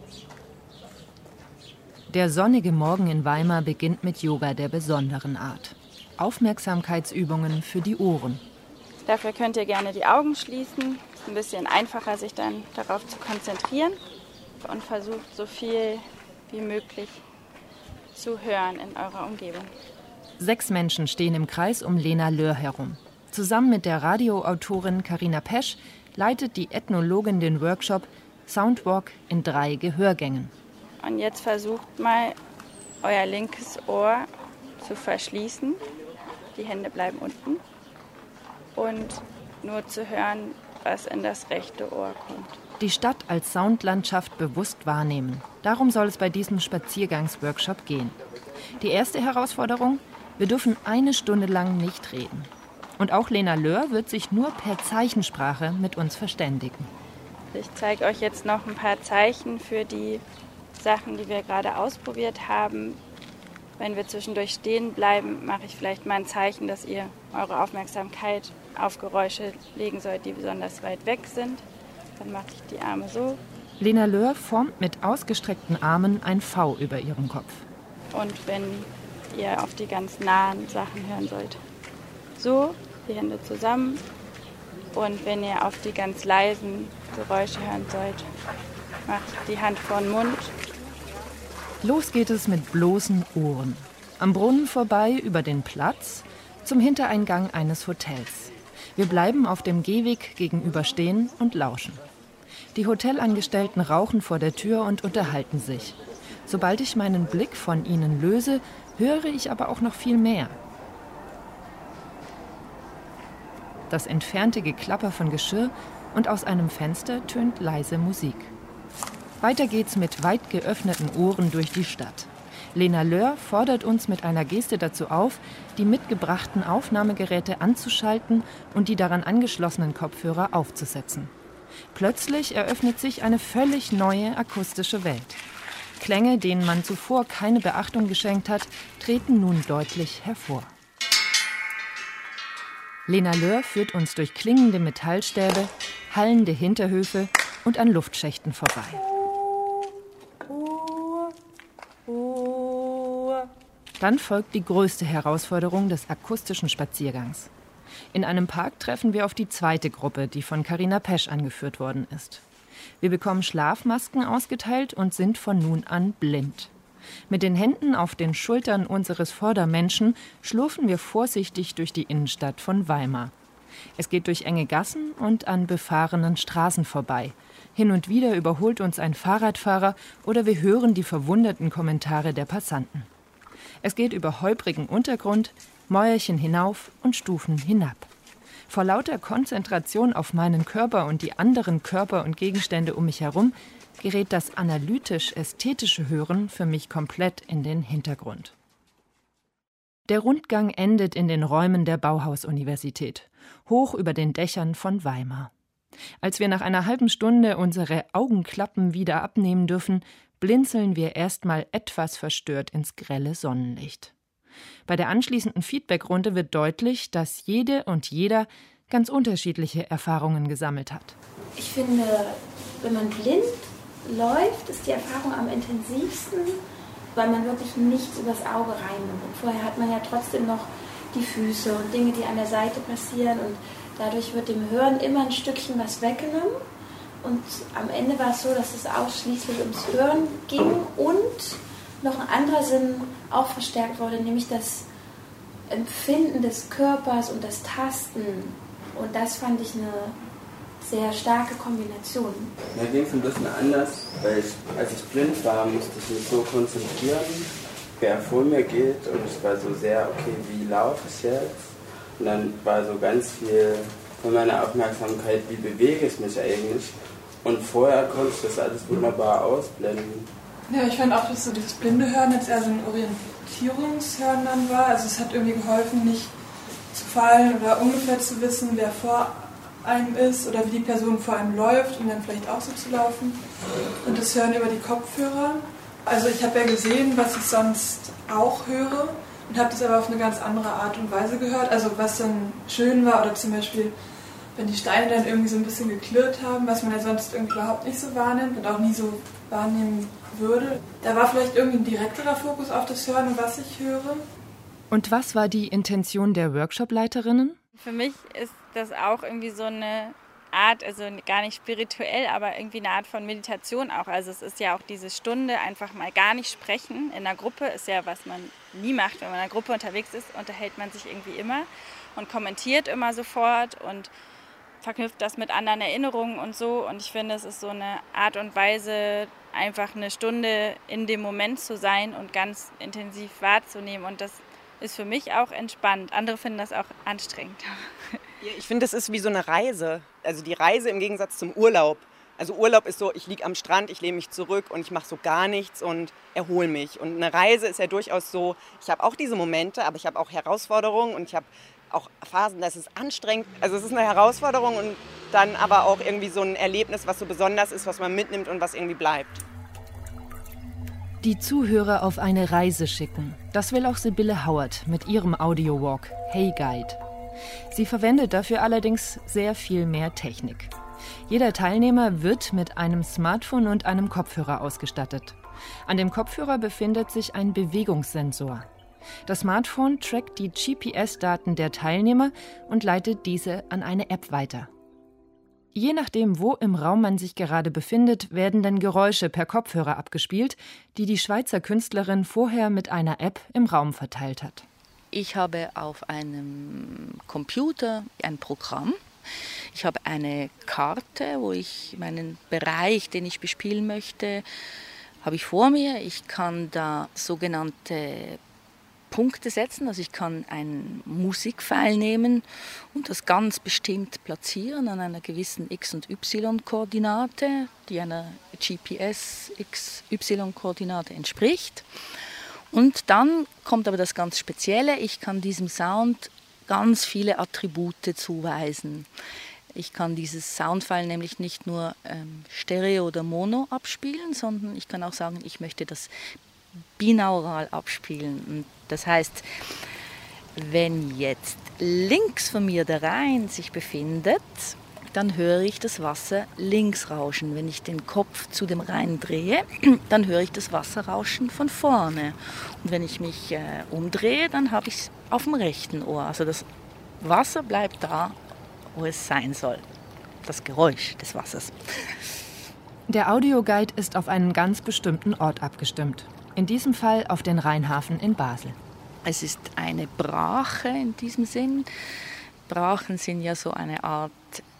Der sonnige Morgen in Weimar beginnt mit Yoga der besonderen Art. Aufmerksamkeitsübungen für die Ohren. Dafür könnt ihr gerne die Augen schließen. Es ist ein bisschen einfacher, sich dann darauf zu konzentrieren. Und versucht so viel wie möglich zu hören in eurer Umgebung. 6 Menschen stehen im Kreis um Lena Löhr herum. Zusammen mit der Radioautorin Carina Pesch leitet die Ethnologin den Workshop Soundwalk in 3 Gehörgängen. Und jetzt versucht mal, euer linkes Ohr zu verschließen. Die Hände bleiben unten. Und nur zu hören, was in das rechte Ohr kommt. Die Stadt als Soundlandschaft bewusst wahrnehmen. Darum soll es bei diesem Spaziergangsworkshop gehen. Die erste Herausforderung: wir dürfen 1 Stunde lang nicht reden. Und auch Lena Löhr wird sich nur per Zeichensprache mit uns verständigen. Ich zeige euch jetzt noch ein paar Zeichen für die Sachen, die wir gerade ausprobiert haben. Wenn wir zwischendurch stehen bleiben, mache ich vielleicht mal ein Zeichen, dass ihr eure Aufmerksamkeit auf Geräusche legen sollt, die besonders weit weg sind. Dann mache ich die Arme so. Lena Löhr formt mit ausgestreckten Armen ein V über ihrem Kopf. Und wenn ihr auf die ganz nahen Sachen hören sollt, so, die Hände zusammen. Und wenn ihr auf die ganz leisen Geräusche hören sollt, macht die Hand vor den Mund. Los geht es mit bloßen Ohren. Am Brunnen vorbei, über den Platz, zum Hintereingang eines Hotels. Wir bleiben auf dem Gehweg gegenüber stehen und lauschen. Die Hotelangestellten rauchen vor der Tür und unterhalten sich. Sobald ich meinen Blick von ihnen löse, höre ich aber auch noch viel mehr. Das entfernte Geklapper von Geschirr und aus einem Fenster tönt leise Musik. Weiter geht's mit weit geöffneten Ohren durch die Stadt. Lena Löhr fordert uns mit einer Geste dazu auf, die mitgebrachten Aufnahmegeräte anzuschalten und die daran angeschlossenen Kopfhörer aufzusetzen. Plötzlich eröffnet sich eine völlig neue akustische Welt. Klänge, denen man zuvor keine Beachtung geschenkt hat, treten nun deutlich hervor. Lena Löhr führt uns durch klingende Metallstäbe, hallende Hinterhöfe und an Luftschächten vorbei. Dann folgt die größte Herausforderung des akustischen Spaziergangs. In einem Park treffen wir auf die zweite Gruppe, die von Carina Pesch angeführt worden ist. Wir bekommen Schlafmasken ausgeteilt und sind von nun an blind. Mit den Händen auf den Schultern unseres Vordermenschen schlurfen wir vorsichtig durch die Innenstadt von Weimar. Es geht durch enge Gassen und an befahrenen Straßen vorbei. Hin und wieder überholt uns ein Fahrradfahrer oder wir hören die verwunderten Kommentare der Passanten. Es geht über holprigen Untergrund, Mäuerchen hinauf und Stufen hinab. Vor lauter Konzentration auf meinen Körper und die anderen Körper und Gegenstände um mich herum gerät das analytisch-ästhetische Hören für mich komplett in den Hintergrund. Der Rundgang endet in den Räumen der Bauhaus-Universität, hoch über den Dächern von Weimar. Als wir nach einer halben Stunde unsere Augenklappen wieder abnehmen dürfen, blinzeln wir erstmal etwas verstört ins grelle Sonnenlicht. Bei der anschließenden Feedbackrunde wird deutlich, dass jede und jeder ganz unterschiedliche Erfahrungen gesammelt hat. Ich finde, wenn man blind läuft, ist die Erfahrung am intensivsten, weil man wirklich nichts übers Auge reinnimmt. Und vorher hat man ja trotzdem noch die Füße und Dinge, die an der Seite passieren. Und dadurch wird dem Hören immer ein Stückchen was weggenommen. Und am Ende war es so, dass es ausschließlich ums Hören ging und noch ein anderer Sinn auch verstärkt wurde, nämlich das Empfinden des Körpers und das Tasten. Und das fand ich eine sehr starke Kombination. Mir ging es ein bisschen anders, weil als ich blind war, musste ich mich so konzentrieren, wer vor mir geht, und ich war so sehr, okay, wie laufe ich jetzt? Und dann war so ganz viel von meiner Aufmerksamkeit, wie bewege ich mich eigentlich? Und vorher konnte ich das alles wunderbar ausblenden. Ja, ich fand auch, dass so dieses blinde Hören jetzt eher so ein Orientierungshören dann war. Also es hat irgendwie geholfen, nicht zu fallen oder ungefähr zu wissen, wer vor einem ist oder wie die Person vor einem läuft, um dann vielleicht auch so zu laufen. Und das Hören über die Kopfhörer. Also ich habe ja gesehen, was ich sonst auch höre und habe das aber auf eine ganz andere Art und Weise gehört. Also was dann schön war oder zum Beispiel wenn die Steine dann irgendwie so ein bisschen geklirrt haben, was man ja sonst irgendwie überhaupt nicht so wahrnimmt und auch nie so wahrnehmen würde. Da war vielleicht irgendwie ein direkterer Fokus auf das Hören und was ich höre. Und was war die Intention der Workshop-Leiterinnen? Für mich ist das auch irgendwie so eine Art, also gar nicht spirituell, aber irgendwie eine Art von Meditation auch. Also es ist ja auch diese Stunde, einfach mal gar nicht sprechen. In einer Gruppe ist ja, was man nie macht. Wenn man in einer Gruppe unterwegs ist, unterhält man sich irgendwie immer und kommentiert immer sofort und verknüpft das mit anderen Erinnerungen und so. Und ich finde, es ist so eine Art und Weise, einfach eine Stunde in dem Moment zu sein und ganz intensiv wahrzunehmen. Und das ist für mich auch entspannt. Andere finden das auch anstrengend. Ja, ich finde, das ist wie so eine Reise. Also die Reise im Gegensatz zum Urlaub. Also Urlaub ist so, ich liege am Strand, ich lehne mich zurück und ich mache so gar nichts und erhole mich. Und eine Reise ist ja durchaus so, ich habe auch diese Momente, aber ich habe auch Herausforderungen und ich habe auch Phasen, das ist anstrengend. Also es ist eine Herausforderung und dann aber auch irgendwie so ein Erlebnis, was so besonders ist, was man mitnimmt und was irgendwie bleibt. Die Zuhörer auf eine Reise schicken. Das will auch Sibylle Hauert mit ihrem Audio-Walk Hey Guide. Sie verwendet dafür allerdings sehr viel mehr Technik. Jeder Teilnehmer wird mit einem Smartphone und einem Kopfhörer ausgestattet. An dem Kopfhörer befindet sich ein Bewegungssensor. Das Smartphone trackt die GPS-Daten der Teilnehmer und leitet diese an eine App weiter. Je nachdem, wo im Raum man sich gerade befindet, werden dann Geräusche per Kopfhörer abgespielt, die die Schweizer Künstlerin vorher mit einer App im Raum verteilt hat. Ich habe auf einem Computer ein Programm. Ich habe eine Karte, wo ich meinen Bereich, den ich bespielen möchte, habe ich vor mir. Ich kann da sogenannte Punkte setzen, also ich kann einen Musikfile nehmen und das ganz bestimmt platzieren an einer gewissen X- und Y-Koordinate, die einer GPS-XY-Koordinate entspricht. Und dann kommt aber das ganz Spezielle, ich kann diesem Sound ganz viele Attribute zuweisen. Ich kann dieses Soundfile nämlich nicht nur Stereo oder Mono abspielen, sondern ich kann auch sagen, ich möchte das binaural abspielen. Und das heißt, wenn jetzt links von mir der Rhein sich befindet, dann höre ich das Wasser links rauschen. Wenn ich den Kopf zu dem Rhein drehe, dann höre ich das Wasser rauschen von vorne. Und wenn ich mich umdrehe, dann habe ich es auf dem rechten Ohr. Also das Wasser bleibt da, wo es sein soll. Das Geräusch des Wassers. Der Audioguide ist auf einen ganz bestimmten Ort abgestimmt. In diesem Fall auf den Rheinhafen in Basel. Es ist eine Brache in diesem Sinn. Brachen sind ja so eine Art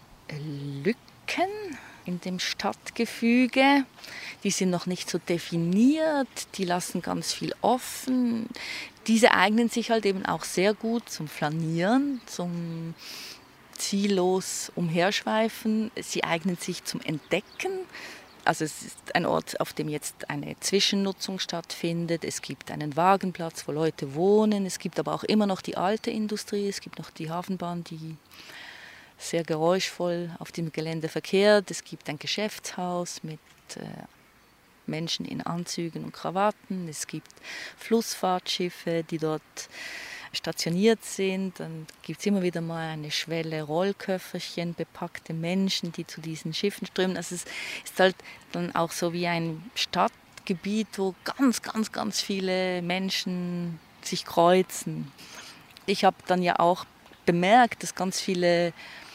Lücken in dem Stadtgefüge. Die sind noch nicht so definiert, die lassen ganz viel offen. Diese eignen sich halt eben auch sehr gut zum Flanieren, zum ziellos Umherschweifen. Sie eignen sich zum Entdecken. Also es ist ein Ort, auf dem jetzt eine Zwischennutzung stattfindet. Es gibt einen Wagenplatz, wo Leute wohnen. Es gibt aber auch immer noch die alte Industrie. Es gibt noch die Hafenbahn, die sehr geräuschvoll auf dem Gelände verkehrt. Es gibt ein Geschäftshaus mit Menschen in Anzügen und Krawatten. Es gibt Flussfahrtschiffe, die dort stationiert sind. Dann gibt es immer wieder mal eine Schwelle Rollköfferchen, bepackte Menschen, die zu diesen Schiffen strömen. Also es ist halt dann auch so wie ein Stadtgebiet, wo ganz, ganz, ganz viele Menschen sich kreuzen. Ich habe dann ja auch bemerkt, dass ganz viele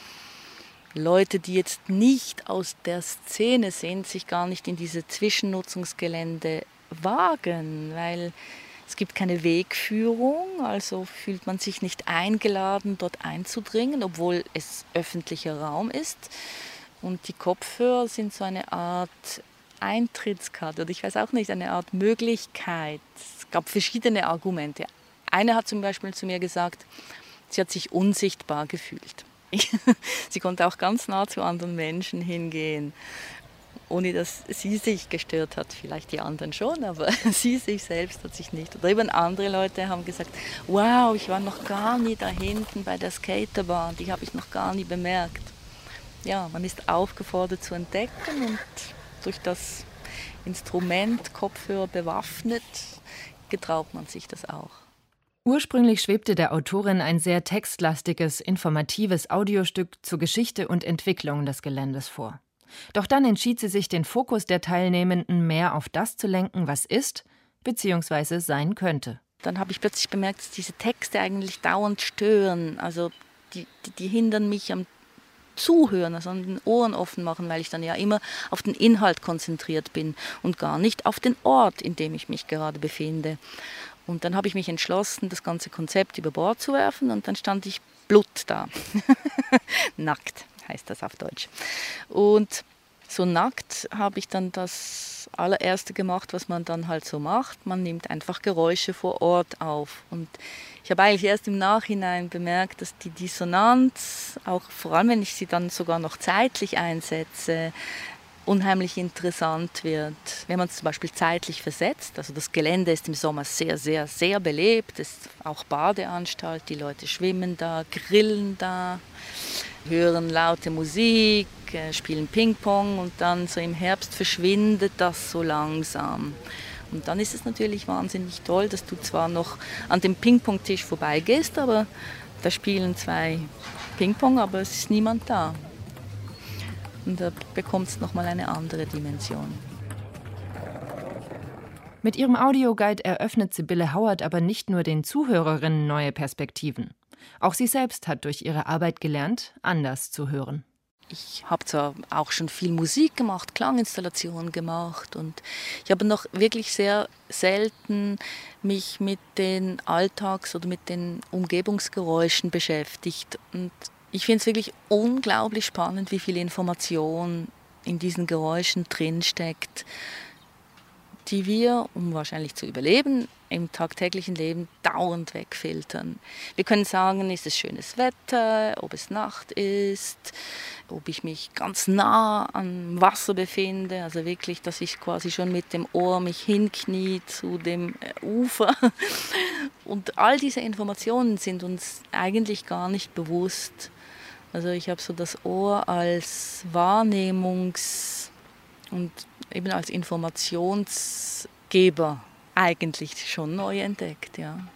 Leute, die jetzt nicht aus der Szene sind, sich gar nicht in diese Zwischennutzungsgelände wagen, weil es gibt keine Wegführung, also fühlt man sich nicht eingeladen, dort einzudringen, obwohl es öffentlicher Raum ist. Und die Kopfhörer sind so eine Art Eintrittskarte oder ich weiß auch nicht, eine Art Möglichkeit. Es gab verschiedene Argumente. Eine hat zum Beispiel zu mir gesagt, sie hat sich unsichtbar gefühlt. Sie konnte auch ganz nah zu anderen Menschen hingehen, ohne dass sie sich gestört hat. Vielleicht die anderen schon, aber sie sich selbst hat sich nicht. Oder eben andere Leute haben gesagt, wow, ich war noch gar nie da hinten bei der Skaterbahn, die habe ich noch gar nie bemerkt. Ja, man ist aufgefordert zu entdecken und durch das Instrument Kopfhörer bewaffnet, getraut man sich das auch. Ursprünglich schwebte der Autorin ein sehr textlastiges, informatives Audiostück zur Geschichte und Entwicklung des Geländes vor. Doch dann entschied sie sich, den Fokus der Teilnehmenden mehr auf das zu lenken, was ist bzw. sein könnte. Dann habe ich plötzlich bemerkt, dass diese Texte eigentlich dauernd stören. Also die hindern mich am Zuhören, also an den Ohren offen machen, weil ich dann ja immer auf den Inhalt konzentriert bin und gar nicht auf den Ort, in dem ich mich gerade befinde. Und dann habe ich mich entschlossen, das ganze Konzept über Bord zu werfen und dann stand ich Blut da. Nackt heißt das auf Deutsch. Und so nackt habe ich dann das allererste gemacht, was man dann halt so macht. Man nimmt einfach Geräusche vor Ort auf. Und ich habe eigentlich erst im Nachhinein bemerkt, dass die Dissonanz, auch vor allem wenn ich sie dann sogar noch zeitlich einsetze, unheimlich interessant wird. Wenn man es zum Beispiel zeitlich versetzt, also das Gelände ist im Sommer sehr, sehr, sehr belebt, es ist auch Badeanstalt, die Leute schwimmen da, grillen da, hören laute Musik, spielen Ping-Pong und dann so im Herbst verschwindet das so langsam. Und dann ist es natürlich wahnsinnig toll, dass du zwar noch an dem Ping-Pong-Tisch vorbeigehst, aber da spielen 2 Ping-Pong, aber es ist niemand da. Und da bekommt es nochmal eine andere Dimension. Mit ihrem Audioguide eröffnet Sibylle Hauert aber nicht nur den Zuhörerinnen neue Perspektiven. Auch sie selbst hat durch ihre Arbeit gelernt, anders zu hören. Ich habe zwar auch schon viel Musik gemacht, Klanginstallationen gemacht und ich habe noch wirklich sehr selten mich mit den Alltags- oder mit den Umgebungsgeräuschen beschäftigt. Und ich finde es wirklich unglaublich spannend, wie viel Information in diesen Geräuschen drinsteckt, die wir, um wahrscheinlich zu überleben, im tagtäglichen Leben dauernd wegfiltern. Wir können sagen, ist es schönes Wetter, ob es Nacht ist, ob ich mich ganz nah am Wasser befinde, also wirklich, dass ich quasi schon mit dem Ohr mich hinknie zu dem Ufer. Und all diese Informationen sind uns eigentlich gar nicht bewusst. Also ich habe so das Ohr als Wahrnehmungs- und eben als Informationsgeber eigentlich schon neu entdeckt, ja.